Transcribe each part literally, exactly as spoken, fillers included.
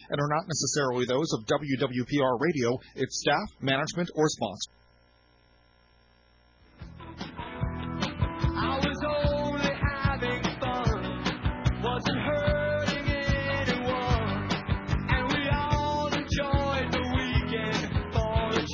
and are not necessarily those of W W P R Radio, its staff, management, or sponsors. I was only having fun, wasn't hurting anyone, and we all enjoyed the weekend for a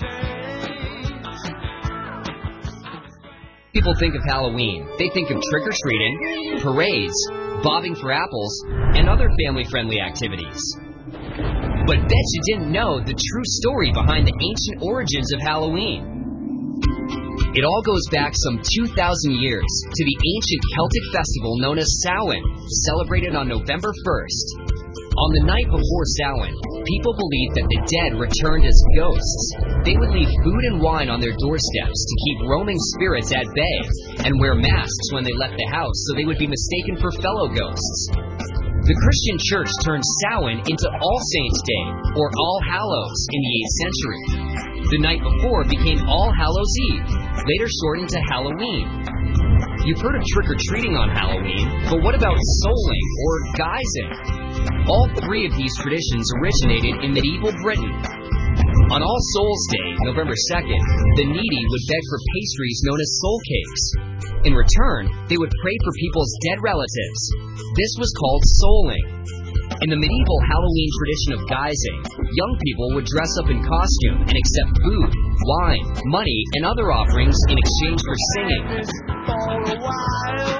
change. People think of Halloween. They think of trick-or-treating, parades, bobbing for apples, and other family-friendly activities. But bet you didn't know the true story behind the ancient origins of Halloween. It all goes back some two thousand years to the ancient Celtic festival known as Samhain, celebrated on November first. On the night before Samhain, people believed that the dead returned as ghosts. They would leave food and wine on their doorsteps to keep roaming spirits at bay, and wear masks when they left the house so they would be mistaken for fellow ghosts. The Christian Church turned Samhain into All Saints' Day, or All Hallows, in the eighth century. The night before became All Hallows Eve, later shortened to Halloween. You've heard of trick-or-treating on Halloween, but what about souling or guising? All three of these traditions originated in medieval Britain. On All Souls' Day, November second, the needy would beg for pastries known as soul cakes. In return, they would pray for people's dead relatives. This was called souling. In the medieval Halloween tradition of guising, young people would dress up in costume and accept food, wine, money, and other offerings in exchange for singing. For a while,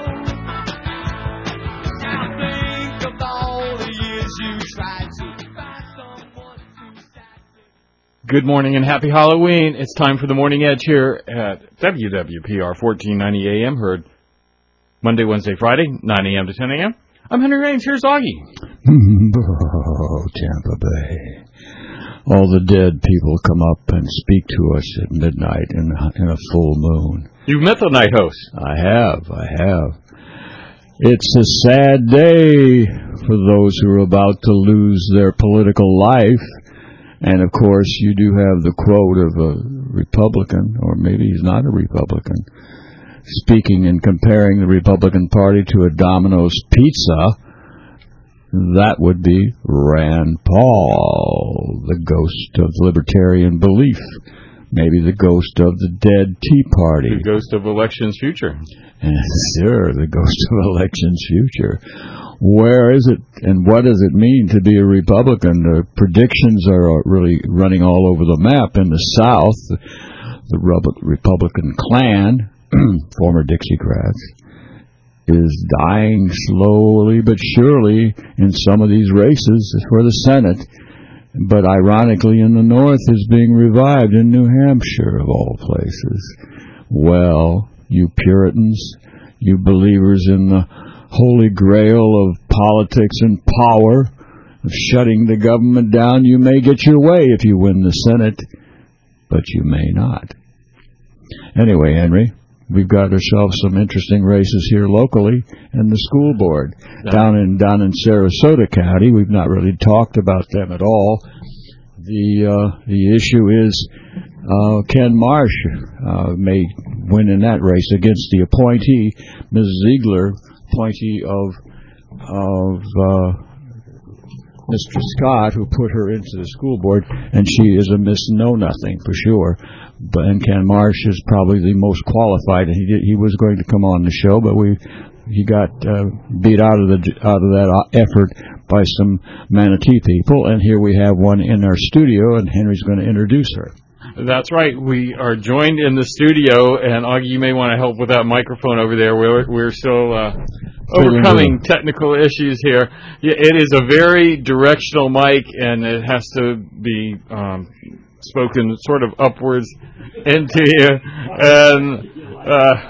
I think of all the years you tried to find someone to satisfy. Good morning and happy Halloween. It's time for the Morning Edge here at W W P R fourteen ninety A M, heard Monday, Wednesday, Friday, nine A M to ten A M I'm Henry Raines. Here's Augie. Oh, Tampa Bay. All the dead people come up and speak to us at midnight in, in a full moon. You've met the night host. I have, I have. It's a sad day for those who are about to lose their political life. And, of course, you do have the quote of a Republican, or maybe he's not a Republican, speaking and comparing the Republican Party to a Domino's pizza. That would be Rand Paul, the ghost of libertarian belief. Maybe the ghost of the dead Tea Party. The ghost of elections future. Sure, the ghost of elections future. Where is it, and what does it mean to be a Republican? The predictions are really running all over the map. In the South, the Republican clan, former Dixiecrats, is dying slowly but surely in some of these races for the Senate. But ironically, in the North, is being revived in New Hampshire, of all places. Well, you Puritans, you believers in the holy grail of politics and power, of shutting the government down, you may get your way if you win the Senate, but you may not. Anyway, Henry, we've got ourselves some interesting races here locally, and the school board down in down in Sarasota County. We've not really talked about them at all. The uh, the issue is uh, Ken Marsh uh, may win in that race against the appointee, Miz Ziegler, appointee of of uh, Mister Scott, who put her into the school board, and she is a Miss Know Nothing for sure. But and Ken Marsh is probably the most qualified. He did, he was going to come on the show, but we he got uh, beat out of the out of that effort by some Manatee people. And here we have one in our studio, and Henry's going to introduce her. That's right. We are joined in the studio, and Augie, you may want to help with that microphone over there. We're we're still uh, overcoming technical issues here. It is a very directional mic, and it has to be um, spoken sort of upwards into you. And uh,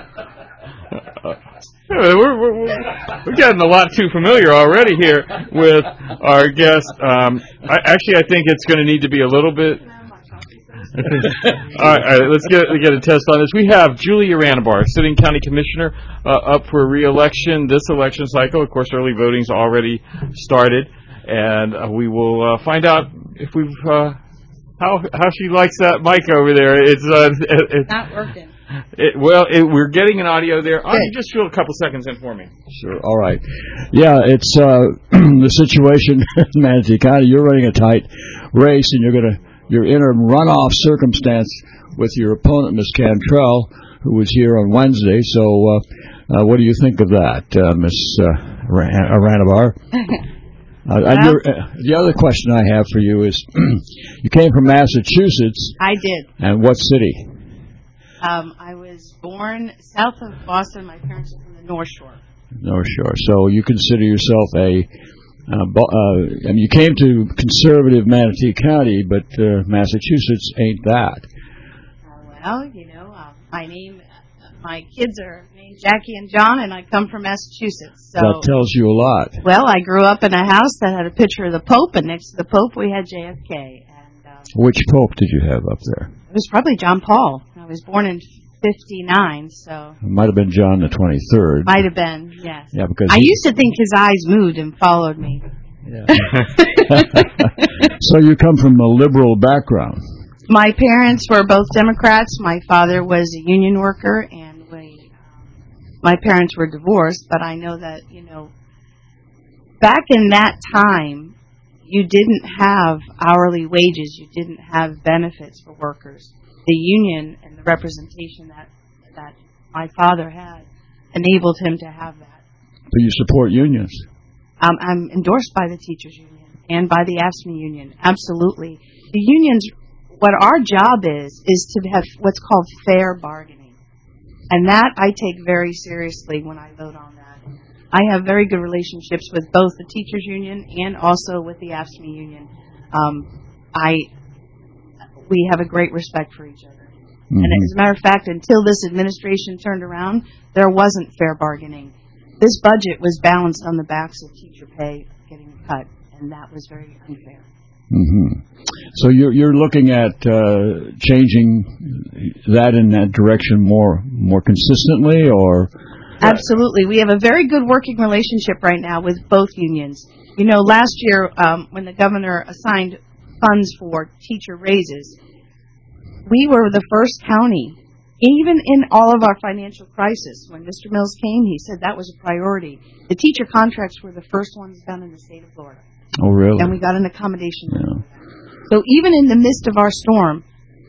we're, we're, we're getting a lot too familiar already here with our guest. Um, I, actually, I think it's going to need to be a little bit. all, right, all right, let's get get a test on this. We have Julia Ranabar, sitting county commissioner, uh, up for re-election this election cycle. Of course, early voting's already started, and uh, we will uh, find out if we've uh, how how she likes that mic over there. It's uh, it's not working. It, well, it, we're getting an audio there. Oh, you just fill a couple seconds in for me. Sure. All right. Yeah, it's uh, the situation in Manatee County. You're running a tight race, and you're gonna you're in a runoff circumstance with your opponent, Miss Cantrell, who was here on Wednesday. So, uh, uh, what do you think of that, uh, Miss uh, Aranabar? Uh, and your, uh, the other question I have for you is, you came from Massachusetts. I did. And what city? Um, I was born south of Boston. My parents are from the North Shore. North Shore. So you consider yourself a, uh, bo- uh, I mean, you came to conservative Manatee County, but uh, Massachusetts ain't that. Uh, well, you know, uh, my name, uh, my kids are named Jackie and John, and I come from Massachusetts. So, that tells you a lot. Well, I grew up in a house that had a picture of the Pope, and next to the Pope we had J F K. And uh, which Pope did you have up there? It was probably John Paul. I was born in fifty-nine, so... It might have been John the twenty-third. Might have been, yes. Yeah, because I he, used to think his eyes moved and followed me. Yeah. So you come from a liberal background. My parents were both Democrats. My father was a union worker, and we, um, my parents were divorced, but I know that, you know, back in that time, you didn't have hourly wages. You didn't have benefits for workers. The union and the representation that that my father had enabled him to have that. So you support unions? Um, I'm endorsed by the teachers union and by the AFSCME union. Absolutely. The unions, what our job is, is to have what's called fair bargaining. And that I take very seriously when I vote on that. I have very good relationships with both the teachers union and also with the AFSCME union. Um, I... We have a great respect for each other. Mm-hmm. And as a matter of fact, until this administration turned around, there wasn't fair bargaining. This budget was balanced on the backs of teacher pay getting cut, and that was very unfair. Mm-hmm. So you're, you're looking at uh, changing that in that direction more more consistently, or? Absolutely. We have a very good working relationship right now with both unions. You know, last year um, when the governor assigned funds for teacher raises, we were the first county, even in all of our financial crisis. When Mister Mills came, he said that was a priority. The teacher contracts were the first ones done in the state of Florida. Oh, really? And we got an accommodation. Yeah. So even in the midst of our storm,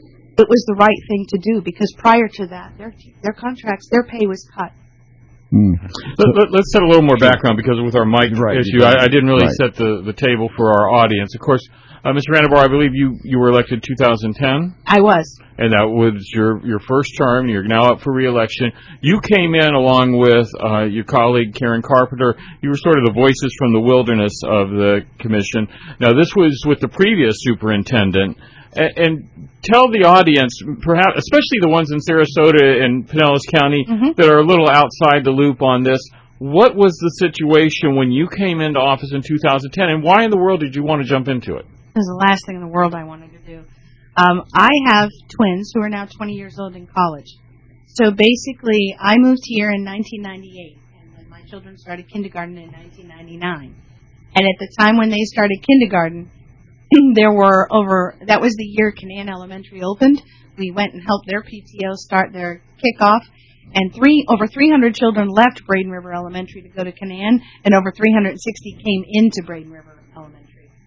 it was the right thing to do, because prior to that, their their contracts, their pay was cut. Mm. Let, let, let's set a little more background, because with our mic right, issue, I, I didn't really right. set the, the table for our audience. Of course, uh, Mister Ranabar, I believe you, you were elected two thousand ten. I was. And that was your, your first term. You're now up for re-election. You came in along with uh, your colleague, Karen Carpenter. You were sort of the voices from the wilderness of the commission. Now, this was with the previous superintendent. And, and tell the audience, perhaps, especially the ones in Sarasota and Pinellas County, mm-hmm. that are a little outside the loop on this, what was the situation when you came into office in two thousand ten, and why in the world did you want to jump into it? It was the last thing in the world I wanted to do. Um, I have twins who are now twenty years old in college. So basically, I moved here in nineteen ninety-eight, and then my children started kindergarten in nineteen ninety-nine. And at the time when they started kindergarten, there were over, that was the year Canaan Elementary opened. We went and helped their P T O start their kickoff, and three over three hundred children left Braden River Elementary to go to Canaan, and over three hundred sixty came into Braden River Elementary.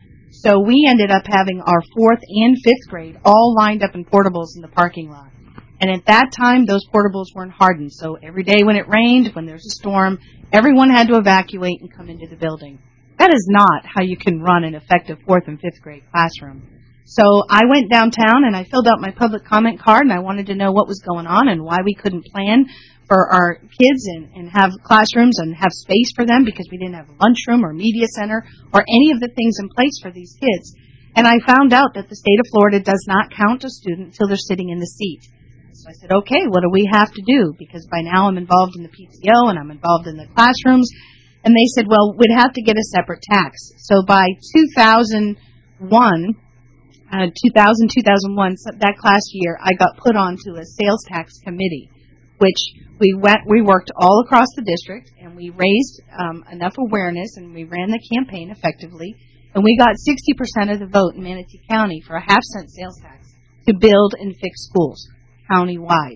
So we ended up having our fourth and fifth grade all lined up in portables in the parking lot. And at that time, those portables weren't hardened. So every day when it rained, when there's a storm, everyone had to evacuate and come into the building. That is not how you can run an effective fourth and fifth grade classroom. So I went downtown and I filled out my public comment card, and I wanted to know what was going on and why we couldn't plan for our kids and, and have classrooms and have space for them, because we didn't have a lunchroom or media center or any of the things in place for these kids. And I found out that the state of Florida does not count a student until they're sitting in the seat. So I said, okay, what do we have to do? Because by now I'm involved in the P T O and I'm involved in the classrooms. And they said, well, we'd have to get a separate tax. So by two thousand one, uh, two thousand, two thousand one, so that class year, I got put onto a sales tax committee, which we went, we worked all across the district, and we raised um, enough awareness, and we ran the campaign effectively, and we got sixty percent of the vote in Manatee County for a half cent sales tax to build and fix schools countywide.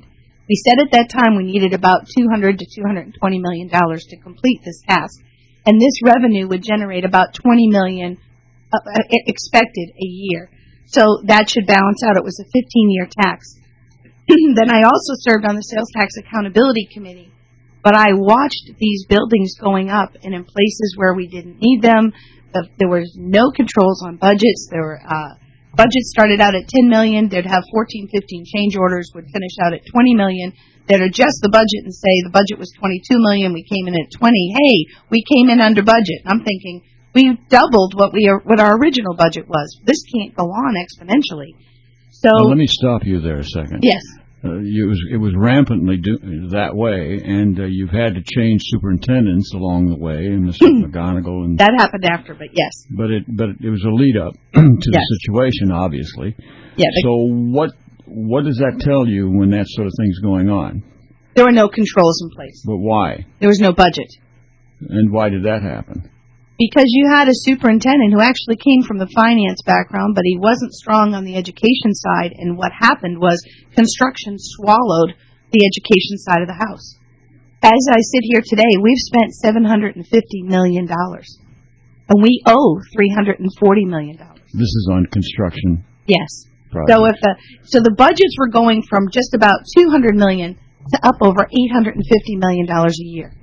We said at that time we needed about two hundred to two hundred twenty million dollars to complete this task, and this revenue would generate about twenty million dollars uh, expected a year. So that should balance out. It was a fifteen-year tax. Then I also served on the Sales Tax Accountability Committee, but I watched these buildings going up, and in places where we didn't need them, the, there was no controls on budgets. There were uh, budgets started out at ten million dollars. They'd have fourteen, fifteen change orders, would finish out at twenty million dollars. They'd adjust the budget and say the budget was twenty-two million dollars. We came in at twenty. Hey, we came in under budget. I'm thinking we doubled what we what our original budget was. This can't go on exponentially. So well, let me stop you there a second. Yes. Uh, it was it was rampantly do, that way, and uh, you've had to change superintendents along the way, and Mister McGonigal and that happened after, but yes. But it but it was a lead up to yes. the situation, obviously. Yeah. So what what does that tell you when that sort of thing's going on? There were no controls in place. But why? There was no budget. And why did that happen? Because you had a superintendent who actually came from the finance background, but he wasn't strong on the education side, and what happened was construction swallowed the education side of the house. As I sit here today, we've spent seven hundred fifty million dollars, and we owe three hundred forty million dollars. This is on construction. Yes. Projects. So if the, so the budgets were going from just about two hundred million dollars to up over eight hundred fifty million dollars a year.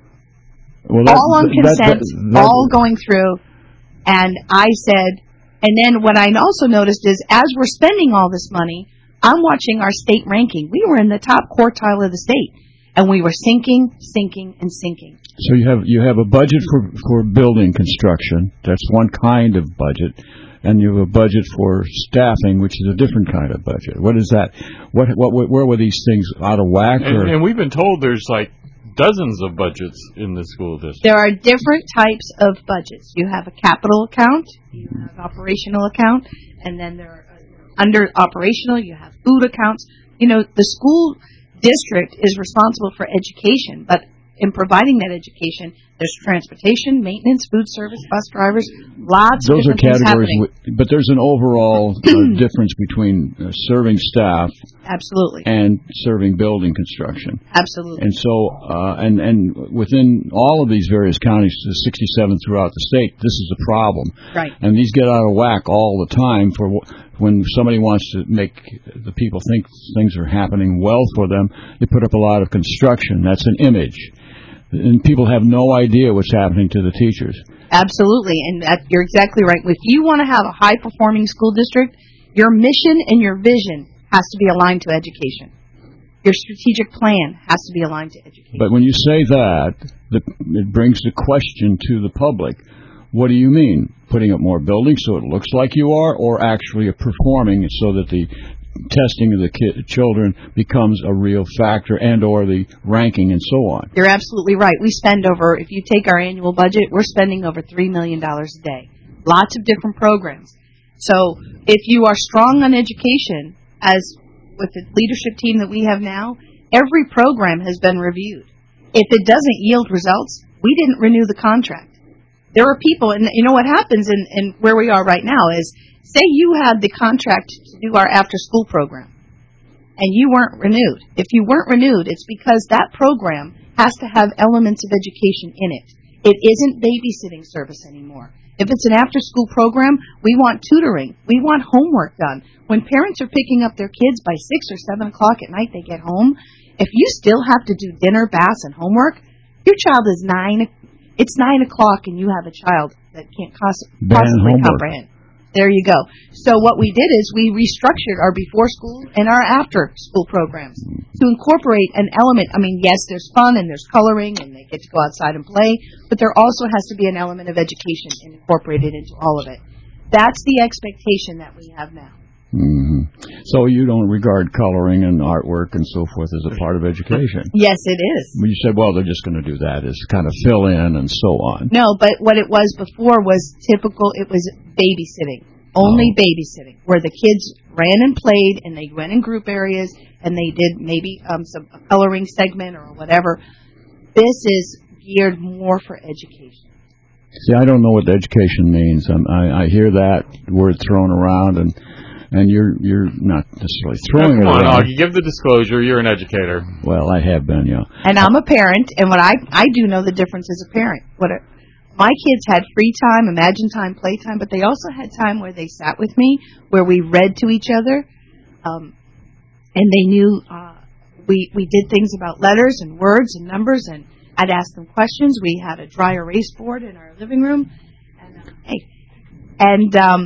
Well, that, all on that, consent, that, that, all going through, and I said, and then what I also noticed is as we're spending all this money, I'm watching our state ranking. We were in the top quartile of the state, and we were sinking, sinking, and sinking. So you have you have a budget for for building construction. That's one kind of budget, and you have a budget for staffing, which is a different kind of budget. What is that? What what where were these things out of whack? And, or? and we've been told there's like dozens of budgets in the school district. There are different types of budgets. You have a capital account, you have operational account, and then there are uh, under operational you have food accounts. You know, the school district is responsible for education, but in providing that education, there's transportation, maintenance, food service, bus drivers, lots Those of are different categories, things happening. but there's an overall uh, difference between uh, serving staff Absolutely. and serving building construction. Absolutely. And so, uh, and and within all of these various counties, the sixty-seven throughout the state, this is a problem. Right. And these get out of whack all the time. For when somebody wants to make the people think things are happening well for them, they put up a lot of construction. That's an image. And people have no idea what's happening to the teachers. Absolutely, and that, you're exactly right. If you want to have a high-performing school district, your mission and your vision has to be aligned to education. Your strategic plan has to be aligned to education. But when you say that, the, it brings the question to the public. What do you mean? Putting up more buildings so it looks like you are, or actually performing so that the testing of the ki- children becomes a real factor, and or the ranking and so on? You're absolutely right. We spend over, if you take our annual budget, we're spending over three million dollars a day. Lots of different programs. So if you are strong on education, as with the leadership team that we have now, every program has been reviewed. If it doesn't yield results, we didn't renew the contract. There are people, and you know what happens in, in where we are right now is, say you had the contract to do our after-school program, and you weren't renewed. If you weren't renewed, it's because that program has to have elements of education in it. It isn't babysitting service anymore. If it's an after-school program, we want tutoring. We want homework done. When parents are picking up their kids by six or seven o'clock at night, they get home. If you still have to do dinner, baths, and homework, your child is nine. It's nine o'clock, and you have a child that can't cos- possibly comprehend. There you go. So what we did is we restructured our before school and our after school programs to incorporate an element. I mean, yes, there's fun and there's coloring and they get to go outside and play, but there also has to be an element of education incorporated into all of it. That's the expectation that we have now. Mm-hmm. So you don't regard coloring and artwork and so forth as a part of education? Yes, it is. You said, well, they're just going to do that as kind of fill in and so on. No, but what it was before was typical, it was babysitting. Only oh. babysitting, where the kids ran and played and they went in group areas and they did maybe um, some a coloring segment or whatever. This is geared more for education. See, I don't know what education means. I'm, I, I hear that word thrown around, and and you're you're not necessarily throwing Come it on, around. Augie, give the disclosure. You're an educator. Well, I have been, yeah. And I'm a parent, and what I I do know the difference as a parent. What a, my kids had free time, imagine time, play time, but they also had time where they sat with me, where we read to each other, um, and they knew uh, we we did things about letters and words and numbers, and I'd ask them questions. We had a dry erase board in our living room, and uh, hey, and um,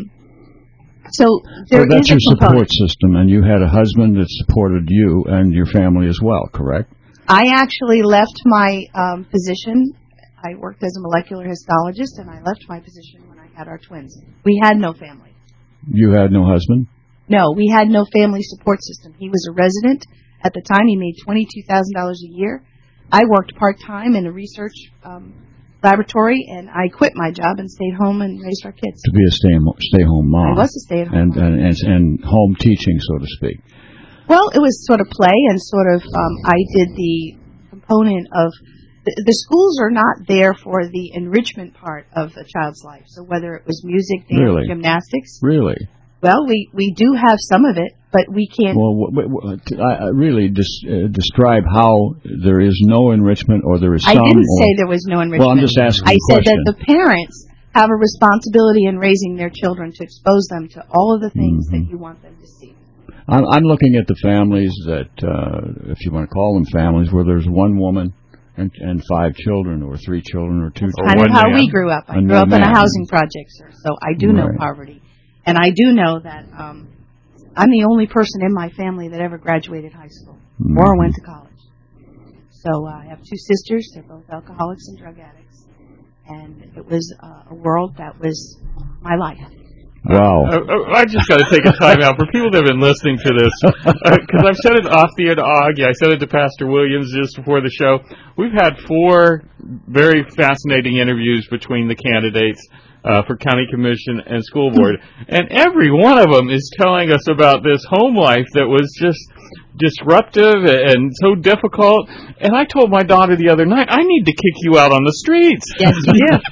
so there Well, that's is a your support component. system, and you had a husband that supported you and your family as well, correct? I actually left my um, position. I worked as a molecular histologist, and I left my position when I had our twins. We had no family. You had no husband? No, we had no family support system. He was a resident. At the time, he made twenty-two thousand dollars a year. I worked part-time in a research um, laboratory, and I quit my job and stayed home and raised our kids. To be a stay stay home mom. I was a stay-at-home and, mom. and and and home teaching, so to speak. Well, it was sort of play, and sort of um, I did the component of the, the schools are not there for the enrichment part of a child's life. So whether it was music, dance, Really? gymnastics, Really? well, we we do have some of it, but we can't. Well, w- w- w- t- I- I really dis- uh, describe how there is no enrichment, or there is I some. didn't or, say there was no enrichment. Well, I'm just asking I a said question. that the parents have a responsibility in raising their children to expose them to all of the things Mm-hmm. that you want them to see. I'm, I'm looking at the families that, uh, if you want to call them families, where there's one woman and, and five children, or three children, or two Or Kind children. of how man. we grew up. I And grew one up in a man. housing project, sir, so I do know Right. poverty. And I do know that um, I'm the only person in my family that ever graduated high school Mm-hmm. or went to college. So uh, I have two sisters. They're both alcoholics and drug addicts. And it was uh, a world that was my life. Wow. Uh, uh, I just got to take a time out for people that have been listening to this, because I've said it off the air to Augie. I said it to Pastor Williams just before the show. We've had four very fascinating interviews between the candidates uh, for county commission and school board, and every one of them is telling us about this home life that was just disruptive and so difficult. And I told my daughter the other night, I need to kick you out on the streets. Yes, you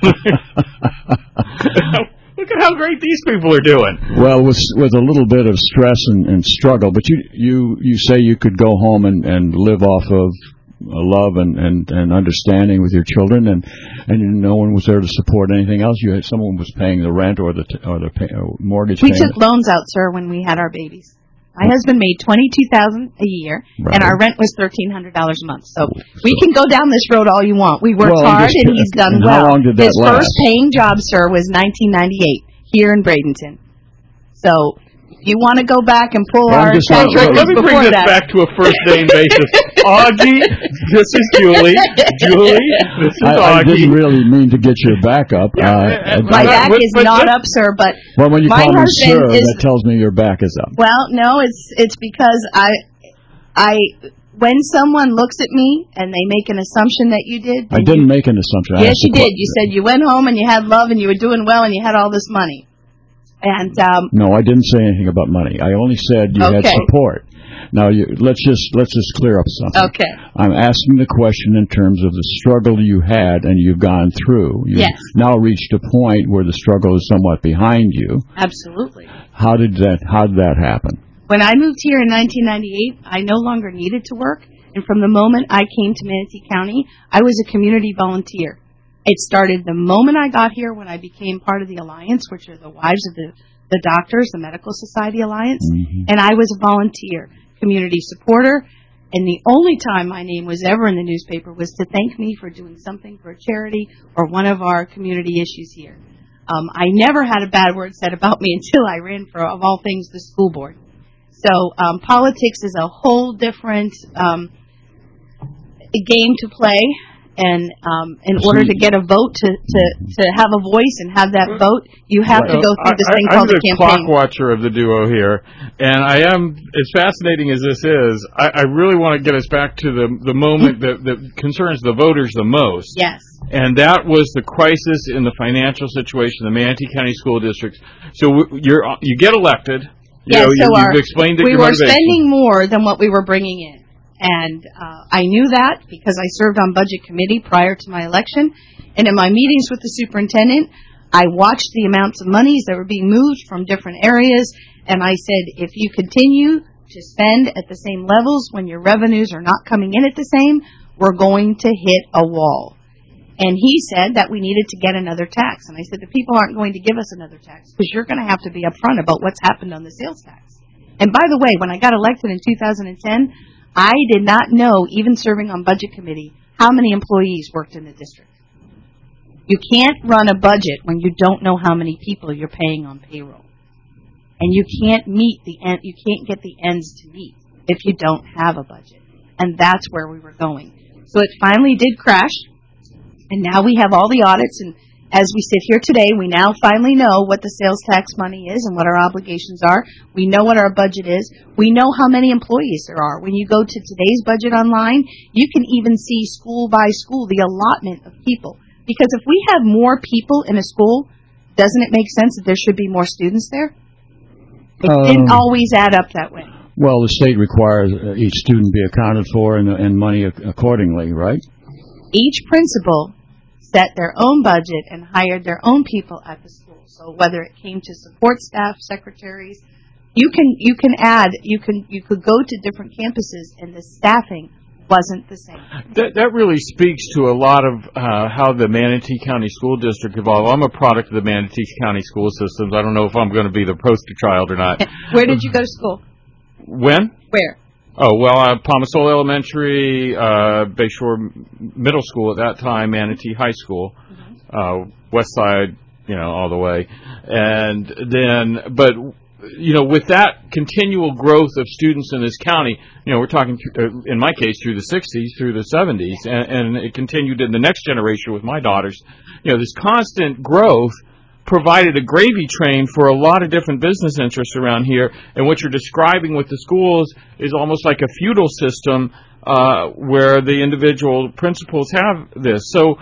do. Look at how great these people are doing. Well, with with a little bit of stress and, and struggle, but you you you say you could go home and, and live off of love and, and, and understanding with your children, and and no one was there to support anything else. You had someone was paying the rent or the t- or the pay, or mortgage. We payment. took loans out, sir, when we had our babies. My husband made twenty-two thousand dollars a year, Right. and our rent was thirteen hundred dollars a month. So we can go down this road all you want. We worked Well, I'm hard, just- and he's done and well. how long did that His last? first paying job, sir, was nineteen ninety-eight here in Bradenton. So if you want to go back and pull Well, I'm our just tax not- records Let me bring before this that. back to a first name basis. Augie, this is Julie. Julie, this is I, I Augie. didn't really mean to get your back up. Yeah, uh, uh, My But- back but- is but- not but- up, sir, but well, when you my call me husband sir, is- that tells me your back is up. well, no, it's it's because I I when someone looks at me and they make an assumption that you did, I then didn't you- make an assumption. I Yes, asked you a did. que- You said you went home and you had love and you were doing well and you had all this money. And um, No, I didn't say anything about money. I only said you had Okay. support. Now, you, let's just let's just clear up something. okay, I'm asking the question in terms of the struggle you had and you've gone through. You've Yes. now reached a point where the struggle is somewhat behind you. absolutely. How did that How did that happen? When I moved here in nineteen ninety-eight, I no longer needed to work, and from the moment I came to Manatee County, I was a community volunteer. It started the moment I got here when I became part of the Alliance, which are the wives of the, the doctors, the Medical Society Alliance, Mhm. and I was a volunteer, community supporter, and the only time my name was ever in the newspaper was to thank me for doing something for a charity or one of our community issues here. Um, I never had a bad word said about me until I ran for, of all things, the school board. So um, politics is a whole different um, game to play, and um, in order to get a vote, to, to, to have a voice and have that vote, you have to go through this I, thing I, called I'm a the clock campaign. watcher of the duo here, and I am, as fascinating as this is, I, I really want to get us back to the the moment that, that concerns the voters the most. Yes. And that was the crisis in the financial situation of the Manatee County School Districts. So w- you're you get elected. You Yes, know, so you, our, you've explained that we your were motivation. spending more than what we were bringing in. And uh, I knew that because I served on budget committee prior to my election. And in my meetings with the superintendent, I watched the amounts of monies that were being moved from different areas, and I said, if you continue to spend at the same levels when your revenues are not coming in at the same, we're going to hit a wall. And he said that we needed to get another tax. And I said, the people aren't going to give us another tax because you're going to have to be upfront about what's happened on the sales tax. And by the way, when I got elected in two thousand ten, I did not know, even serving on budget committee, how many employees worked in the district. You can't run a budget when you don't know how many people you're paying on payroll. And you can't meet the end, you can't get the ends to meet if you don't have a budget. And that's where we were going. So it finally did crash. And now we have all the audits, and as we sit here today, we now finally know what the sales tax money is and what our obligations are. We know what our budget is. We know how many employees there are. When you go to today's budget online, you can even see school by school the allotment of people. Because if we have more people in a school, doesn't it make sense that there should be more students there? It um, didn't always add up that way. Well, the state requires each student be accounted for and, and money accordingly, right? Each principal set their own budget and hired their own people at the school. So whether it came to support staff, secretaries, you can you can add you can you could go to different campuses and the staffing wasn't the same. That that really speaks to a lot of uh, how the Manatee County School District evolved. I'm a product of the Manatee County school systems. I don't know if I'm going to be the poster child or not. Where did you go to school? When? Where? Oh, well, uh, Palmasol Elementary, uh, Bayshore Middle School at that time, Manatee High School, mm-hmm. uh, West Side, you know, all the way. And then, but, you know, with that continual growth of students in this county, you know, we're talking, uh, in my case, through the sixties, through the seventies, and, and it continued in the next generation with my daughters. You know, this constant growth provided a gravy train for a lot of different business interests around here, and what you're describing with the schools is almost like a feudal system uh, where the individual principals have this. So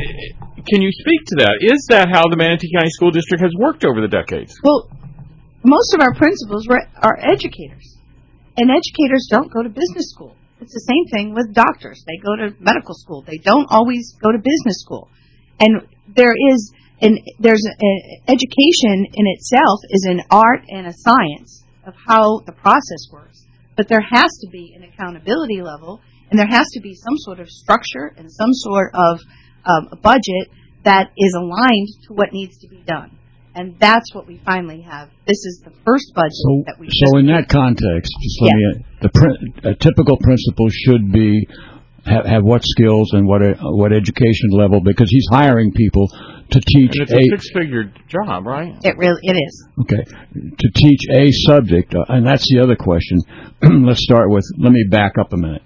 can you speak to that? Is that how the Manatee County School District has worked over the decades? Well, most of our principals were, are educators, and educators don't go to business school. It's the same thing with doctors. They go to medical school. They don't always go to business school. And there is... And there's a, a, education in itself is an art and a science of how the process works. But there has to be an accountability level, and there has to be some sort of structure and some sort of um, a budget that is aligned to what needs to be done. And that's what we finally have. This is the first budget so, that we. So in that context, just let yeah. me, the pr- a typical principal should be have, have what skills and what what education level, because he's hiring people to teach and it's a, a six-figure job, right? It really it is. Okay, to teach a subject, uh, and that's the other question. Let's start with. Let me back up a minute.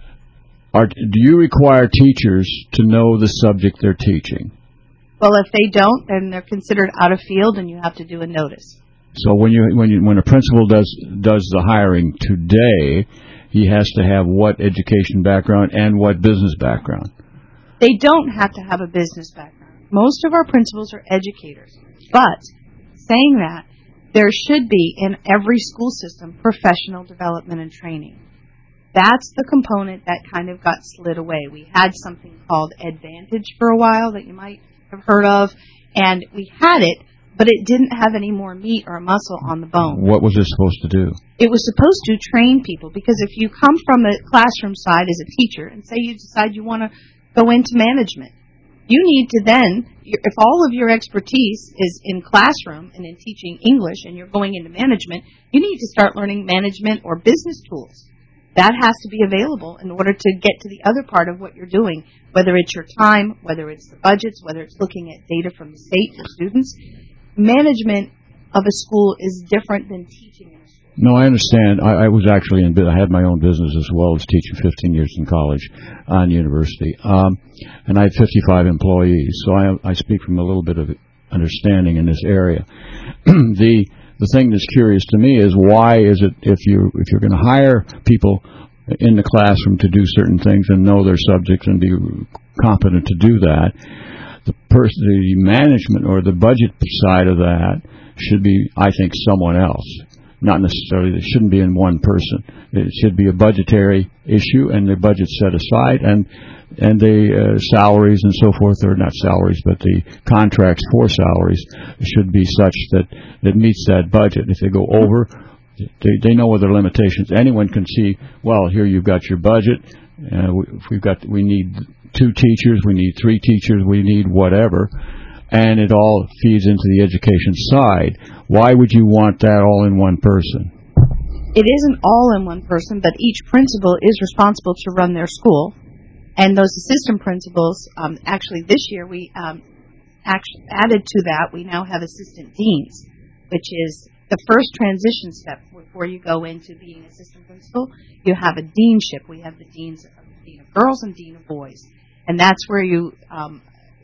Are, do you require teachers to know the subject they're teaching? Well, if they don't, then they're considered out of field, and you have to do a notice. So when you when you when a principal does does the hiring today, he has to have what education background and what business background? They don't have to have a business background. Most of our principals are educators. But saying that, there should be in every school system professional development and training. That's the component that kind of got slid away. We had something called Advantage for a while that you might have heard of, and we had it, but it didn't have any more meat or muscle on the bone. What was it supposed to do? It was supposed to train people, because if you come from a classroom side as a teacher and say you decide you want to go into management, you need to then, if all of your expertise is in classroom and in teaching English and you're going into management, you need to start learning management or business tools. That has to be available in order to get to the other part of what you're doing, whether it's your time, whether it's the budgets, whether it's looking at data from the state for students. Management of a school is different than teaching in a school. No, I understand. I, I was actually in, I had my own business as well as teaching fifteen years in college on university. Um, and I had fifty-five employees, so I, I speak from a little bit of understanding in this area. the the thing that's curious to me is why is it if you if you're going to hire people in the classroom to do certain things and know their subjects and be competent to do that, the person, the management or the budget side of that should be, I think, someone else. not necessarily, it shouldn't be in one person. It should be a budgetary issue, and the budget's set aside, and and the uh, salaries and so forth, or not salaries, but the contracts for salaries should be such that that meets that budget. If they go over, they, they know what their limitations. Anyone can see, well, here you've got your budget. Uh, we, if we've got, we need two teachers, we need three teachers, we need whatever, and it all feeds into the education side. Why would you want that all in one person? It isn't all in one person, but each principal is responsible to run their school. And those assistant principals, um, actually this year we um, actually added to that, we now have assistant deans, which is the first transition step before you go into being assistant principal. You have a deanship. We have the deans, dean of girls and dean of boys. And that's where you um,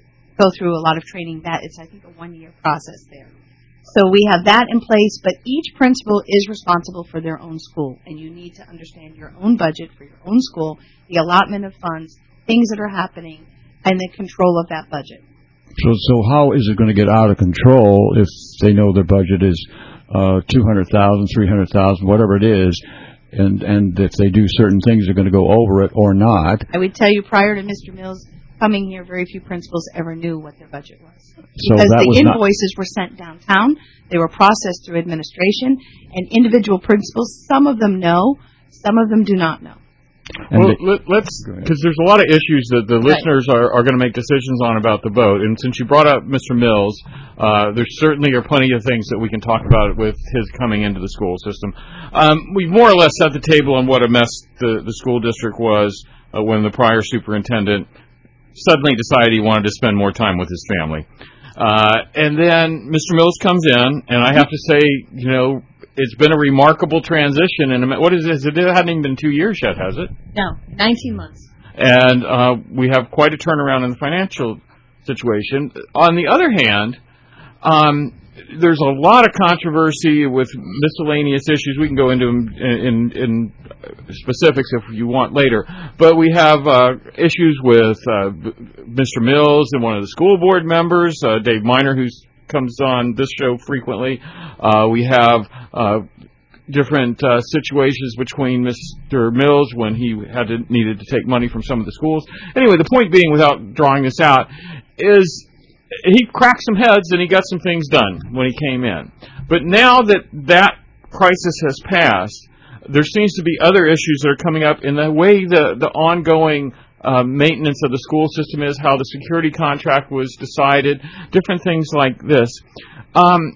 go through a lot of training. That it's, I think, a one-year process there. So we have that in place, but each principal is responsible for their own school, and you need to understand your own budget for your own school, the allotment of funds, things that are happening, and the control of that budget. So, so how is it going to get out of control if they know their budget is uh, two hundred thousand dollars, three hundred thousand dollars, whatever it is, and and if they do certain things, they're going to go over it or not? I would tell you, prior to Mister Mills coming here, very few principals ever knew what their budget was. So because that the was invoices not... were sent downtown, they were processed through administration, and individual principals, some of them know, some of them do not know. And well, they, let, let's, because there's a lot of issues that the right. listeners are, are going to make decisions on about the vote. And since you brought up Mister Mills, uh, there certainly are plenty of things that we can talk about with his coming into the school system. Um, we more or less set the table on what a mess the, the school district was uh, when the prior superintendent suddenly decided he wanted to spend more time with his family. Uh, and then Mister Mills comes in, and I have to say, you know, it's been a remarkable transition. And what is it? It hasn't even been two years yet, has it? No, nineteen months. And uh, we have quite a turnaround in the financial situation. On the other hand, um, there's a lot of controversy with miscellaneous issues. We can go into them in, in, in specifics if you want later. But we have uh, issues with uh, Mister Mills and one of the school board members, uh, Dave Miner, who comes on this show frequently. Uh, we have uh, different uh, situations between Mister Mills when he had to, needed to take money from some of the schools. Anyway, the point being, without drawing this out, is he cracked some heads and he got some things done when he came in. But now that that crisis has passed, there seems to be other issues that are coming up in the way the, the ongoing uh, maintenance of the school system is, how the security contract was decided, different things like this. Um,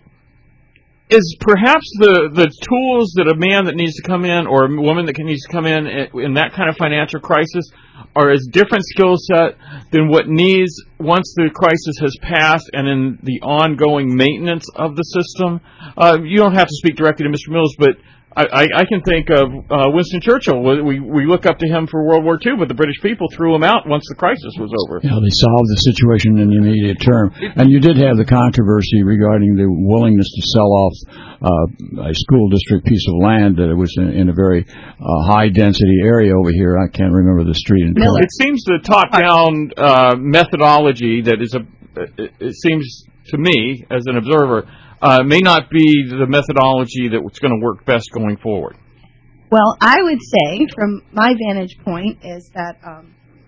is perhaps the, the tools that a man that needs to come in or a woman that needs to come in in that kind of financial crisis are as different skill set than what needs once the crisis has passed and in the ongoing maintenance of the system? Uh, you don't have to speak directly to Mister Mills, but I, I can think of uh, Winston Churchill. We we look up to him for World War Two, but the British people threw him out once the crisis was over. Yeah, they solved the situation in the immediate term. And you did have the controversy regarding the willingness to sell off uh, a school district piece of land that it was in, in a very uh, high-density area over here. I can't remember the street. In Miller. It seems the top-down uh, methodology that is a. It seems to me, as an observer, Uh, may not be the methodology that's going to work best going forward. Well, I would say, from my vantage point, is that um,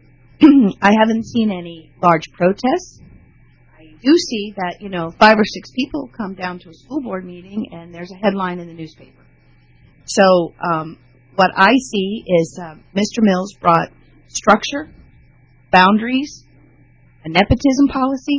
I haven't seen any large protests. I do see that, you know, five or six people come down to a school board meeting and there's a headline in the newspaper. So um, what I see is uh, Mister Mills brought structure, boundaries, a nepotism policy.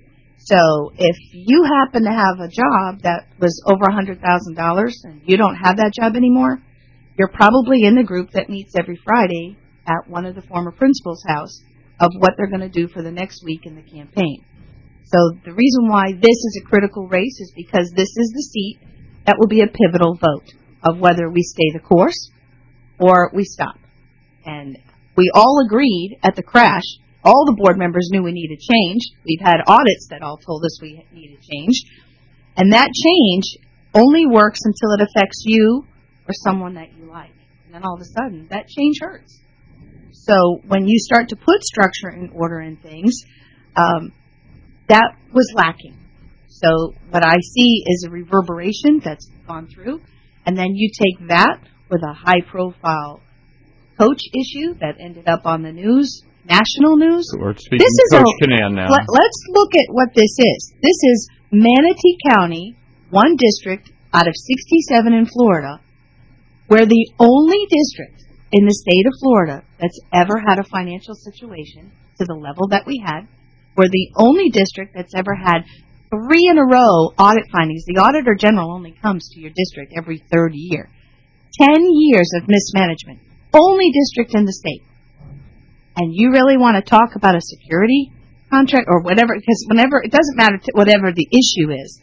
So if you happen to have a job that was over one hundred thousand dollars and you don't have that job anymore, you're probably in the group that meets every Friday at one of the former principal's house of what they're going to do for the next week in the campaign. So the reason why this is a critical race is because this is the seat that will be a pivotal vote of whether we stay the course or we stop. And we all agreed at the crash. All the board members knew we needed change. We've had audits that all told us we needed change. And that change only works until it affects you or someone that you like. And then all of a sudden, that change hurts. So when you start to put structure and order in things, um, that was lacking. So what I see is a reverberation that's gone through. And then you take that with a high-profile coach issue that ended up on the news, national news. We're speaking This is Coach a- Canan now. Let, let's look at what this is. This is Manatee County, one district out of sixty-seven in Florida, where the only district in the state of Florida that's ever had a financial situation to the level that we had, we're the only district that's ever had three in a row audit findings. The Auditor General only comes to your district every third year. Ten years of mismanagement. Only district in the state. And you really want to talk about a security contract or whatever, because whenever, it doesn't matter t- whatever the issue is.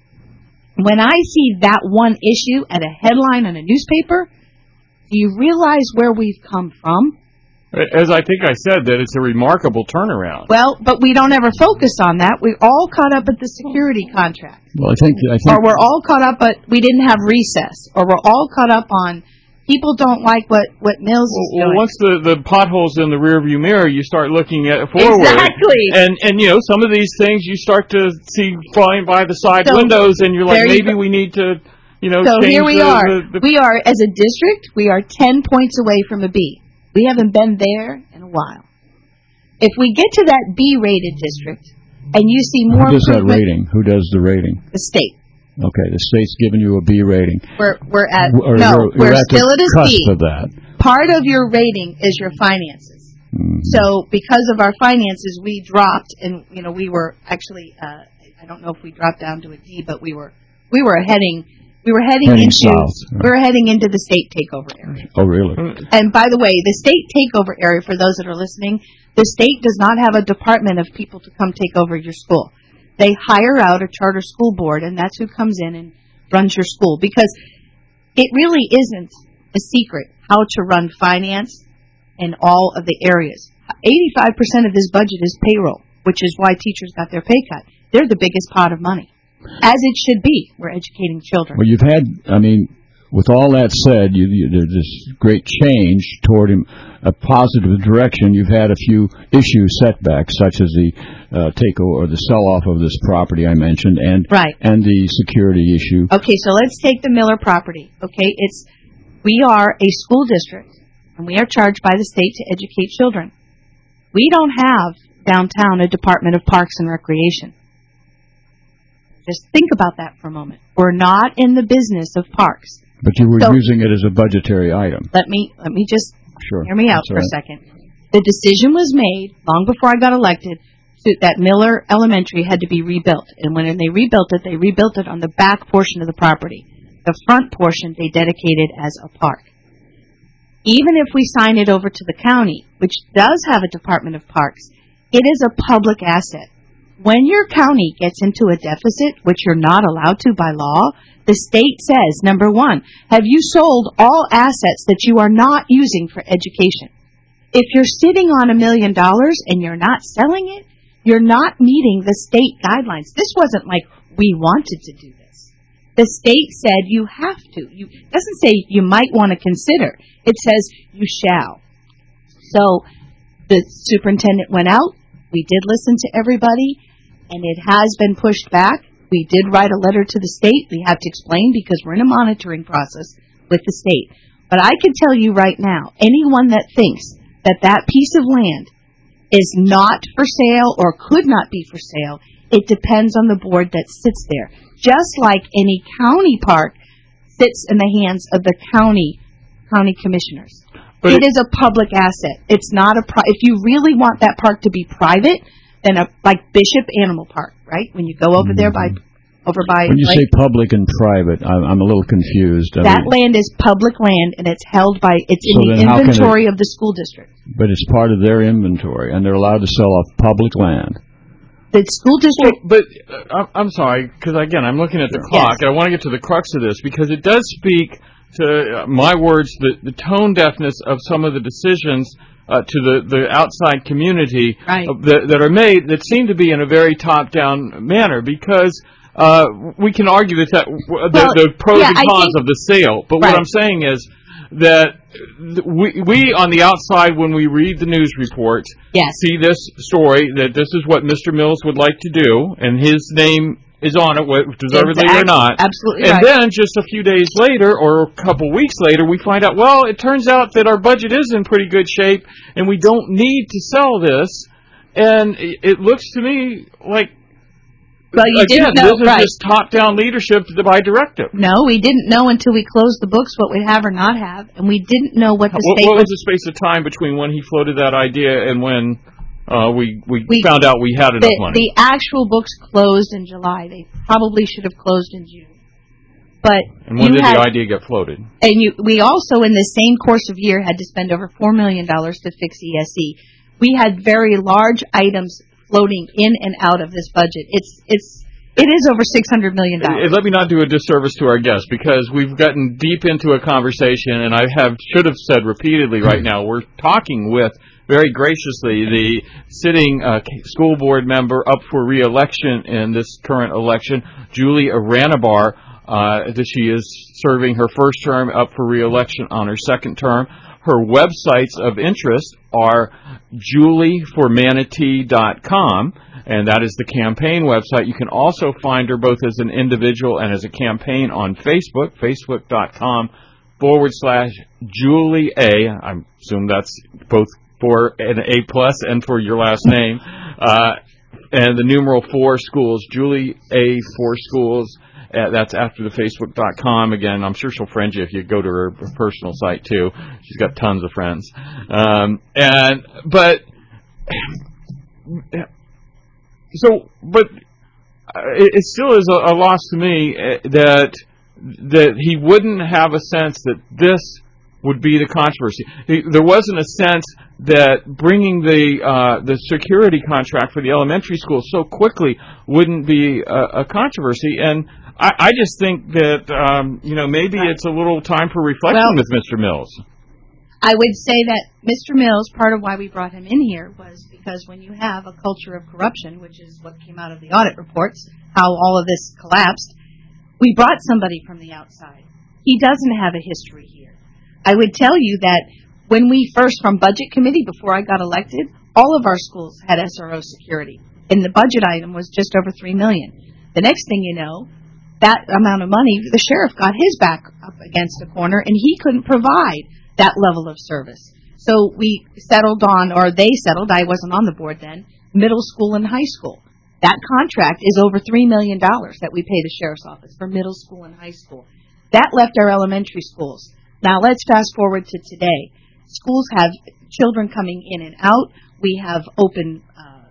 When I see that one issue at a headline in a newspaper, do you realize where we've come from? As I think I said, that it's a remarkable turnaround. Well, but we don't ever focus on that. We're all caught up at the security contract. Well, I think I think Or we're all caught up at we didn't have recess. Or we're all caught up on people don't like what, what Mills is Well, doing. once the, the potholes in the rearview mirror, you start looking at forward. Exactly. And, and, you know, some of these things you start to see flying by the side So, windows, and you're like, there you maybe go. we need to, you know, So change here we the, are. the, the We are, as a district, we are ten points away from a B. We haven't been there in a while. If we get to that B-rated district, and you see more who does that improvement, rating? Who does the rating? the state. Okay, the state's giving you a B rating. We're we're at Or no, you're, we're you're at still the at a cusp C. of that. Part of your rating is your finances. Mhm. So because of our finances, we dropped, and you know we were actually uh, I don't know if we dropped down to a D, but we were we were heading we were heading, Heading into south. we were heading into the state takeover area. Oh, really? And by the way, the state takeover area, for those that are listening, the state does not have a department of people to come take over your school. They hire out a charter school board, and that's who comes in and runs your school. Because it really isn't a secret how to run finance in all of the areas. eighty-five percent of this budget is payroll, which is why teachers got their pay cut. They're the biggest pot of money, as it should be. We're educating children. Well, you've had, I mean, with all that said, you, you, there's this great change toward him, a positive direction. You've had a few issue setbacks, such as the uh, takeover or the sell-off of this property I mentioned, and Right. and the security issue. Okay, so let's take the Miller property. Okay, it's we are a school district, and we are charged by the state to educate children. We don't have downtown a Department of Parks and Recreation. Just think about that for a moment. We're not in the business of parks. But you were So- using it as a budgetary item. Let me let me just Sure. hear me out That's for all a right. second. The decision was made long before I got elected to, that Miller Elementary had to be rebuilt. And when they rebuilt it, they rebuilt it on the back portion of the property. The front portion they dedicated as a park. Even if we sign it over to the county, which does have a Department of Parks, it is a public asset. When your county gets into a deficit, which you're not allowed to by law, the state says, number one, have you sold all assets that you are not using for education? If you're sitting on a million dollars and you're not selling it, you're not meeting the state guidelines. This wasn't like we wanted to do this. The state said you have to. You, it doesn't say you might want to consider. It says you shall. So the superintendent went out. We did listen to everybody, and it has been pushed back. We did write a letter to the state. We have to explain because we're in a monitoring process with the state. But I can tell you right now, anyone that thinks that that piece of land is not for sale or could not be for sale, it depends on the board that sits there. Just like any county park sits in the hands of the county county commissioners. But it it- is a public asset. It's not a pri- if you really want that park to be private, then a, like Bishop Animal Park, right? When you go over there by over by When you like, say public and private, I'm, I'm a little confused. I that mean, land is public land and it's held by it's So in the then how can it- inventory of the school district. but it's part of their inventory, and they're allowed to sell off public land. The school district Well, but uh, I'm- I'm sorry, because again, I'm looking at the clock, Yes. and I want to get to the crux of this, because it does speak to, uh, my words, the, the tone deafness of some of the decisions uh, to the, the outside community Right. uh, that, that are made that seem to be in a very top-down manner, because uh, we can argue that, that w- the, Well, the pros yeah, and I cons think- of the sale, but Right. what I'm saying is that th- we, we on the outside, when we read the news reports, yes. see this story that this is what Mister Mills would like to do, and his name is on it, wh- deservedly or Exact- not. Absolutely And right. then just a few days later, or a couple weeks later, we find out, well, it turns out that our budget is in pretty good shape, and we don't need to sell this. And it, it looks to me like, Well, you again, didn't know, this is right. just top-down leadership by directive. No, we didn't know until we closed the books what we'd have or not have, and we didn't know what the What, state what was was. the space of time between when he floated that idea and when uh, we, we We- found out we had enough The, money? the actual books closed in July. They probably should have closed in June. But and when you did had, the idea get floated? and you, we also, in the same course of year, had to spend over four million dollars to fix E S E. We had very large items floating in and out of this budget. It's it's it is over six hundred million dollars. Uh, Let me not do a disservice to our guests, because we've gotten deep into a conversation, and I have should have said repeatedly right now, we're talking with, very graciously, the sitting uh, school board member up for re-election in this current election, Julie Aranabar. Uh, that she is serving her first term, up for re-election on her second term. Her websites of interest are julie for manatee dot com, and that is the campaign website. You can also find her both as an individual and as a campaign on Facebook, facebook.com forward slash Julie A. I assume that's both for an A plus and for your last name. Uh, and the numeral four schools, Julie A. Four Schools. Uh, that's after the facebook dot com. Again, I'm sure she'll friend you if you go to her personal site, too. She's got tons of friends. Um, and, but, so, but uh, it, it still is a, a loss to me uh, that, that he wouldn't have a sense that this would be the controversy. He, there wasn't a sense that bringing the uh, the security contract for the elementary school so quickly wouldn't be a, a controversy. And I, I just think that, um, you know, maybe it's a little time for reflection Well, with Mister Mills. I would say that Mister Mills, part of why we brought him in here was because when you have a culture of corruption, which is what came out of the audit reports, how all of this collapsed, we brought somebody from the outside. He doesn't have a history here. I would tell you that when we first, from Budget Committee, before I got elected, all of our schools had S R O security, and the budget item was just over three million dollars. The next thing you know, that amount of money, the sheriff got his back up against a corner, and he couldn't provide that level of service. So we settled on, or they settled, I wasn't on the board then, middle school and high school. That contract is over three million dollars that we pay the sheriff's office for middle school and high school. That left our elementary schools. Now let's fast forward to today. Schools have children coming in and out. We have open, uh,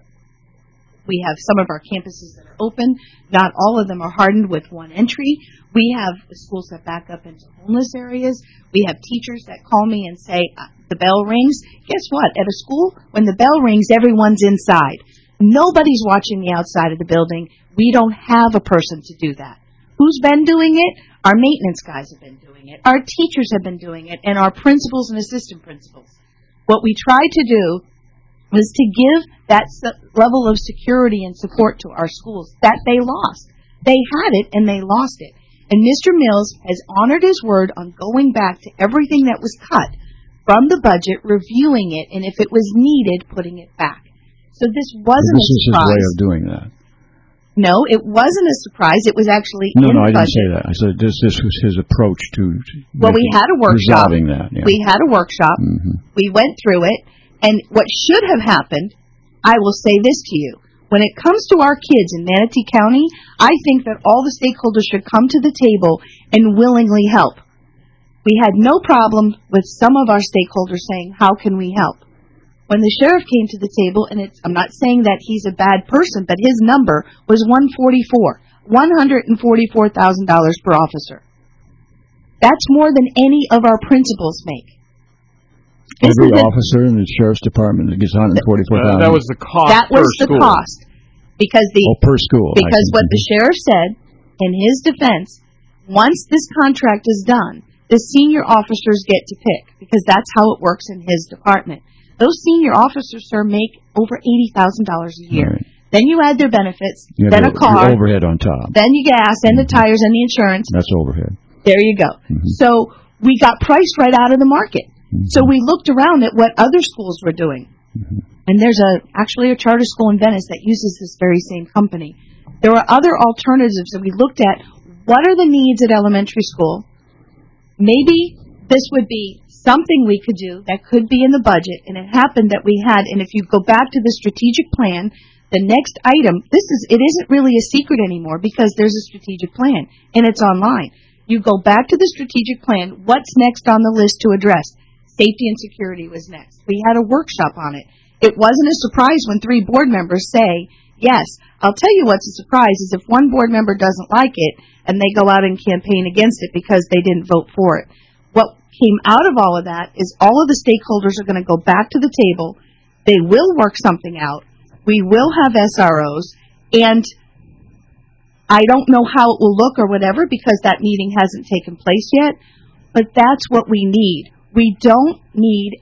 we have some of our campuses that are open. Not all of them are hardened with one entry. We have schools that back up into homeless areas. We have teachers that call me and say, uh, the bell rings. Guess what? At a school, when the bell rings, everyone's inside. Nobody's watching the outside of the building. We don't have a person to do that. Who's been doing it? Our maintenance guys have been doing it. Our teachers have been doing it, and our principals and assistant principals. What we tried to do was to give that level of security and support to our schools that they lost. They had it, and they lost it. And Mister Mills has honored his word on going back to everything that was cut from the budget, reviewing it, and if it was needed, putting it back. So this wasn't This a is his surprise. way of doing that. No, it wasn't a surprise. It was actually No, in no, I the didn't budget. say that. I said this. This was his approach to. Well, we making- had a workshop. Resolving that. Yeah. We had a workshop. Mhm. We went through it. And what should have happened, I will say this to you. When it comes to our kids in Manatee County, I think that all the stakeholders should come to the table and willingly help. We had no problem with some of our stakeholders saying, how can we help? When the sheriff came to the table, and it's, I'm not saying that he's a bad person, but his number was one forty-four, one hundred forty-four thousand dollars per officer. That's more than any of our principals make. Every Isn't it- officer in the sheriff's department that gets one hundred forty-four Uh, thousand. that was the cost That was per the school. cost. Because the oh, per school. I Because see. what the sheriff said, in his defense, once this contract is done, the senior officers get to pick, because that's how it works in his department. Those senior officers, sir, make over eighty thousand dollars a year. Right. Then you add their benefits, You have then your, a car, your overhead on top. then you gas, then the tires, and the insurance. That's overhead. There you go. Mhm. So we got priced right out of the market. Mhm. So we looked around at what other schools were doing. Mhm. And there's a actually a charter school in Venice that uses this very same company. There were other alternatives that we looked at. What are the needs at elementary school? Maybe this would be something we could do that could be in the budget, and it happened that we had, and if you go back to the strategic plan, the next item, this is, it isn't really a secret anymore because there's a strategic plan, and it's online. You go back to the strategic plan, what's next on the list to address? Safety and security was next. We had a workshop on it. It wasn't a surprise when three board members say, yes. I'll tell you what's a surprise is if one board member doesn't like it, and they go out and campaign against it because they didn't vote for it. What came out of all of that is all of the stakeholders are going to go back to the table. They will work something out. We will have S R Os, and I don't know how it will look or whatever because that meeting hasn't taken place yet, but that's what we need. We don't need,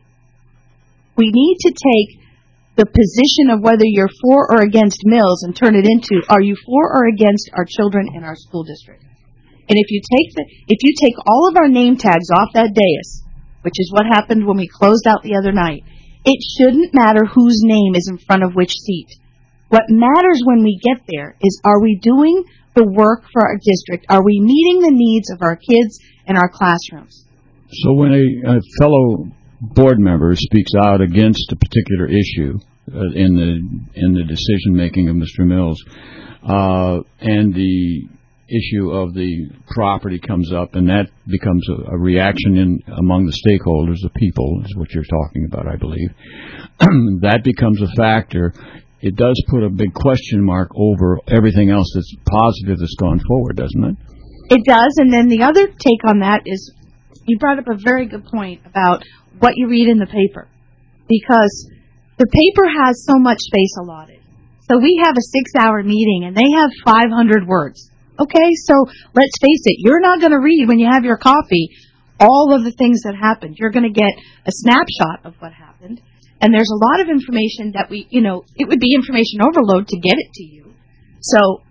we need to take the position of whether you're for or against Mills and turn it into, are you for or against our children in our school district? And if you take the, if you take all of our name tags off that dais, which is what happened when we closed out the other night, it shouldn't matter whose name is in front of which seat. What matters when we get there is, are we doing the work for our district? Are we meeting the needs of our kids in our classrooms? So when a, a fellow board member speaks out against a particular issue uh, in the in the decision making of Mister Mills, uh, and the issue of the property comes up, and that becomes a, a reaction in among the stakeholders, the people, is what you're talking about, I believe. That becomes a factor. It does put a big question mark over everything else that's positive that's gone forward, doesn't it? It does, and then the other take on that is, you brought up a very good point about what you read in the paper, because the paper has so much space allotted. So we have a six-hour meeting, and they have five hundred words. Okay, so let's face it, you're not going to read when you have your coffee all of the things that happened. You're going to get a snapshot of what happened, and there's a lot of information that we, you know, it would be information overload to get it to you. So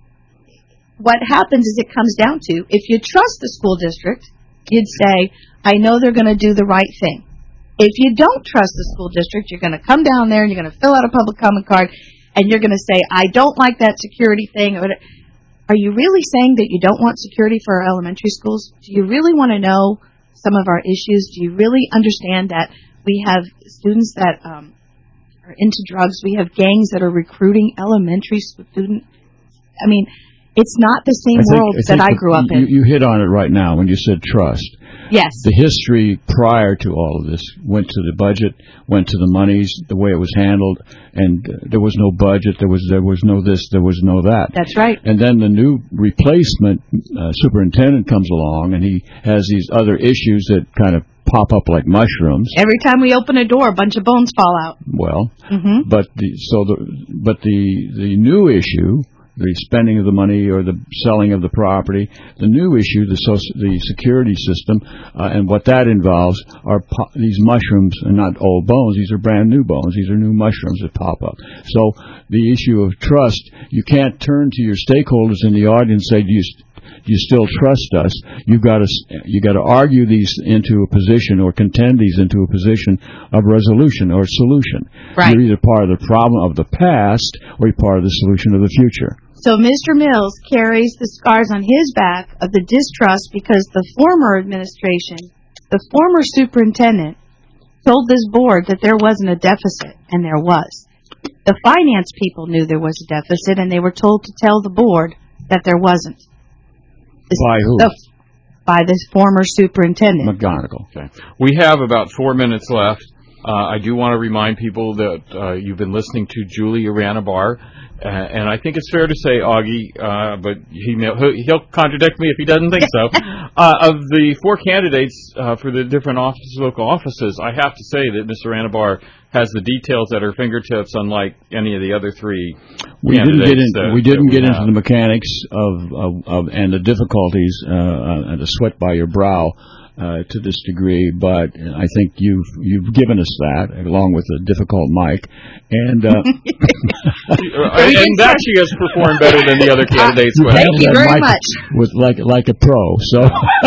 what happens is it comes down to, if you trust the school district, you'd say, I know they're going to do the right thing. If you don't trust the school district, you're going to come down there and you're going to fill out a public comment card, and you're going to say, I don't like that security thing. Are you really saying that you don't want security for our elementary schools? Do you really want to know some of our issues? Do you really understand that we have students that um, are into drugs? We have gangs that are recruiting elementary students. I mean, it's not the same I think, world I that I grew up you, in. You hit on it right now when you said trust. Yes. The history prior to all of this went to the budget, went to the monies, the way it was handled, and uh, there was no budget, there was there was no this, there was no that. That's right. And then the new replacement uh, superintendent comes along, and he has these other issues that kind of pop up like mushrooms. Every time we open a door, a bunch of bones fall out. Well, mm-hmm. but the so the but the the new issue, the spending of the money or the selling of the property, the new issue, the soci- the security system, uh, and what that involves are po- these mushrooms, and not old bones. These are brand new bones. These are new mushrooms that pop up. So the issue of trust, you can't turn to your stakeholders in the audience and say, do you, do you still trust us? You've got to you got to argue these into a position, or contend these into a position of resolution or solution. Right. You're either part of the problem of the past, or you're part of the solution of the future. So Mister Mills carries the scars on his back of the distrust because the former administration, the former superintendent, told this board that there wasn't a deficit, and there was. The finance people knew there was a deficit, and they were told to tell the board that there wasn't. This, By who? The, by this former superintendent. McGonigal. Okay. We have about four minutes left. Uh, I do want to remind people that uh, you've been listening to Julie Uranabar, uh, and I think it's fair to say, Augie, uh, but he, he'll contradict me if he doesn't think so, uh, of the four candidates uh, for the different offices, local offices, I have to say that Miz Uranabar has the details at her fingertips, unlike any of the other three we didn't get in, that, We didn't we get have. into the mechanics of, of, of and the difficulties uh, and the sweat by your brow uh, to this degree, but I think you've you've given us that, along with a difficult mic. And uh, and that she has performed better than the other candidates. you Thank you very mic much. With like like a pro. So,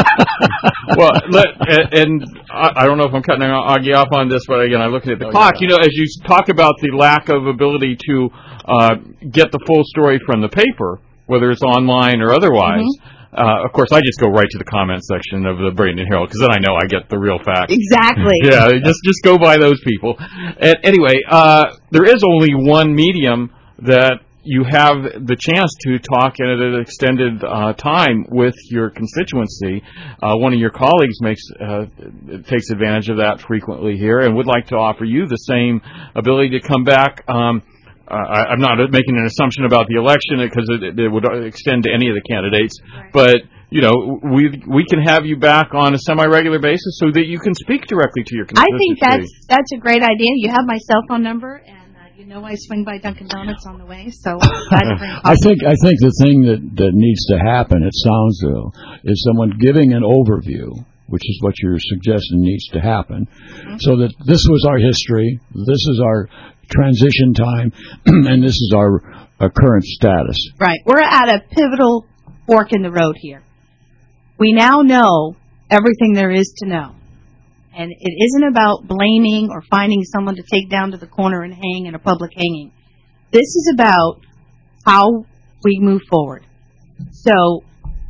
well, let, and I, I don't know if I'm cutting Augie off on this, but again, I'm looking at the Oh, clock. yeah. You know, as you talk about the lack of ability to uh, get the full story from the paper, whether it's online or otherwise. Mm-hmm. Uh, of course, I just go right to the comment section of the Bradenton Herald because then I know I get the real facts. Exactly. Yeah, just just go by those people. And anyway, uh, there is only one medium that you have the chance to talk at an extended uh, time with your constituency. Uh, one of your colleagues makes uh, takes advantage of that frequently here, and would like to offer you the same ability to come back. Um, Uh, I, I'm not making an assumption about the election because it, it would extend to any of the candidates, Right. but you know we we can have you back on a semi-regular basis so that you can speak directly to your I constituency. think that's that's a great idea. You have my cell phone number, and uh, you know I swing by Dunkin' Donuts on the way, so I'm glad to bring I think I think the thing that, that needs to happen at Soundsville is someone giving an overview, which is what you're suggesting needs to happen, mm-hmm. so that this was our history, this is our transition time, and this is our, our current status. Right. We're at a pivotal fork in the road here. We now know everything there is to know. And it isn't about blaming or finding someone to take down to the corner and hang in a public hanging. This is about how we move forward. So,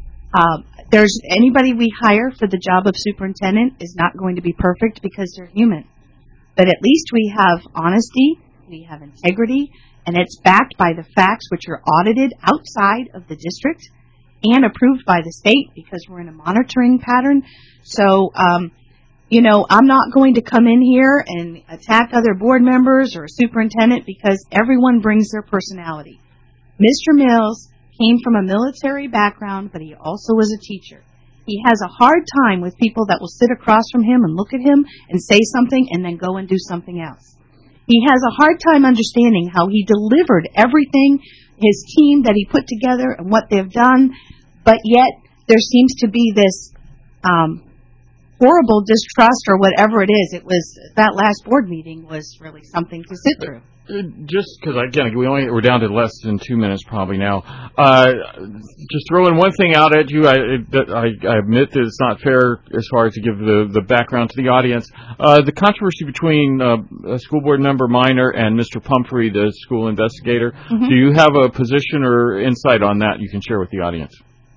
um, there's anybody we hire for the job of superintendent is not going to be perfect because they're human. But at least we have honesty, we have integrity, and it's backed by the facts which are audited outside of the district and approved by the state because we're in a monitoring pattern. So, um, you know, I'm not going to come in here and attack other board members or a superintendent because everyone brings their personality. Mister Mills came from a military background, but he also was a teacher. He has a hard time with people that will sit across from him and look at him and say something and then go and do something else. He has a hard time understanding how he delivered everything, his team that he put together and what they've done, but yet there seems to be this um, horrible distrust or whatever it is. It was, that last board meeting was really something to sit through. Uh, Just because, again, we only, we're down to less than two minutes probably now. Uh, just throwing one thing out at you. I, I, I admit that it's not fair as far as to give the, the background to the audience. Uh, the controversy between uh, school board member Minor and Mister Pumphrey, the school investigator. Mm-hmm. Do you have a position or insight on that you can share with the audience?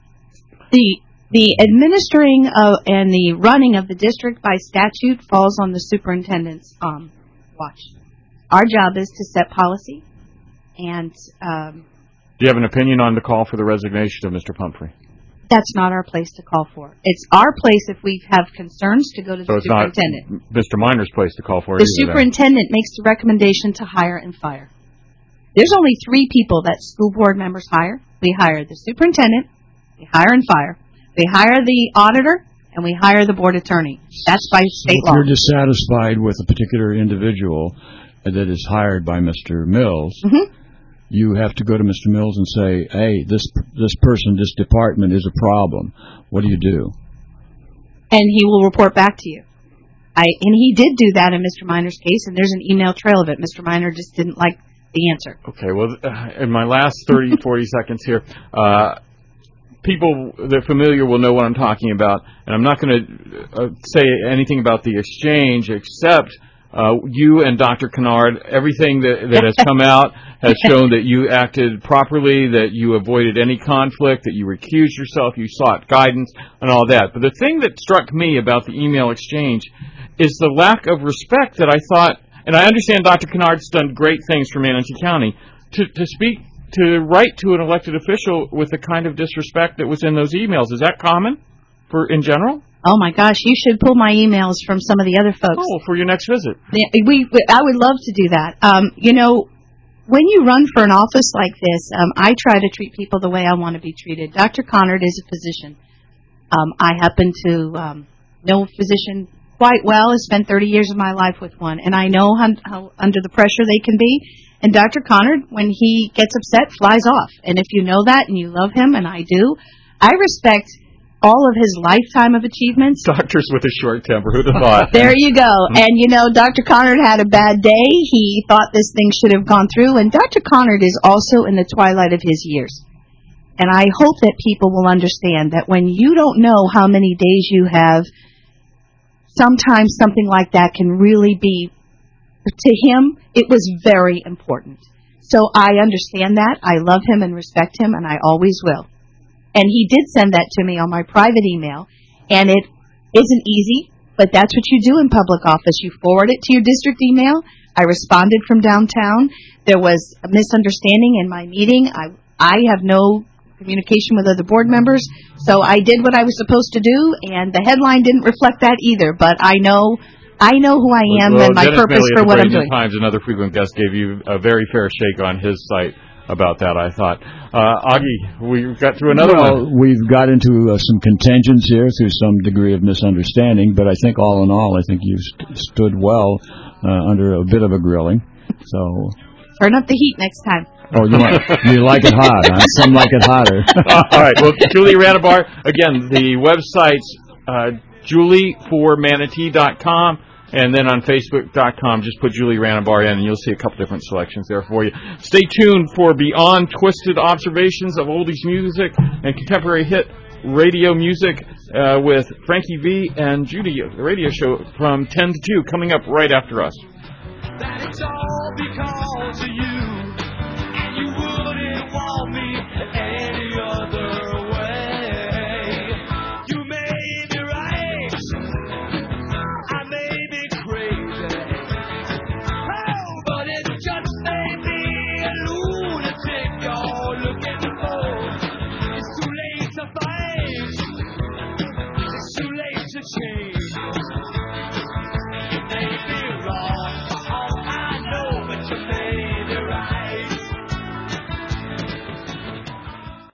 The the administering of and the running of the district by statute falls on the superintendent's um, watch. Our job is to set policy, and um, do you have an opinion on the call for the resignation of Mister Pumphrey? That's not our place to call for. It's our place if we have concerns to go to so the it's superintendent. Not Mister Minor's place to call for. The either, superintendent then. makes the recommendation to hire and fire. There's only three people that school board members hire. We hire the superintendent, we hire and fire, we hire the auditor, and we hire the board attorney. That's by state if law. If you're dissatisfied with a particular individual that is hired by Mister Mills, mm-hmm. you have to go to Mister Mills and say, hey, this this person, this department is a problem. What do you do? And he will report back to you. I And he did do that in Mister Minor's case, and there's an email trail of it. Mister Minor just didn't like the answer. Okay, well, uh, in my last thirty, forty seconds here, uh, people that are familiar will know what I'm talking about, and I'm not going to uh, say anything about the exchange except Uh, you and Doctor Kennard, everything that, that has come out has shown that you acted properly, that you avoided any conflict, that you recused yourself, you sought guidance, and all that. But the thing that struck me about the email exchange is the lack of respect that I thought, and I understand Doctor Kennard's done great things for Manatee County, to, to speak, to write to an elected official with the kind of disrespect that was in those emails. Is that common for in general? Oh my gosh, you should pull my emails from some of the other folks. Oh, for your next visit. We, we I would love to do that. Um, you know, when you run for an office like this, um, I try to treat people the way I want to be treated. Doctor Connard is a physician. Um, I happen to um, know a physician quite well. I spent thirty years of my life with one, and I know how, how under the pressure they can be. And Doctor Connard, when he gets upset, flies off. And if you know that and you love him, and I do, I respect all of his lifetime of achievements. Doctors with a short temper. Who'd have thought? There you go. And, you know, Doctor Conard had a bad day. He thought this thing should have gone through. And Doctor Conard is also in the twilight of his years. And I hope that people will understand that when you don't know how many days you have, sometimes something like that can really be, to him, it was very important. So I understand that. I love him and respect him, and I always will. And he did send that to me on my private email, and it isn't easy, but that's what you do in public office. You forward it to your district email. I responded from downtown. There was a misunderstanding in my meeting. I I have no communication with other board members, so I did what I was supposed to do, and the headline didn't reflect that either, but I know I know who I am well, and my Dennis purpose Milley for at the what I'm Braden doing. Times, another frequent guest, gave you a very fair shake on his site about that, I thought. Uh, Augie, we got through another well, one. We've got into uh, some contentions here through some degree of misunderstanding, but I think all in all, I think you st- stood well uh, under a bit of a grilling. So, Turn up the heat next time. oh, you want you like it hot? Huh? Some like it hotter. uh, all right. Well, Julie Ranabar, again, the website's uh, julie for manatee dot com. And then on Facebook dot com, just put Julie Ranabar in, and you'll see a couple different selections there for you. Stay tuned for Beyond Twisted Observations of Oldies Music and Contemporary Hit Radio Music uh, with Frankie V and Judy, the radio show from ten to two, coming up right after us. That it's all because of you.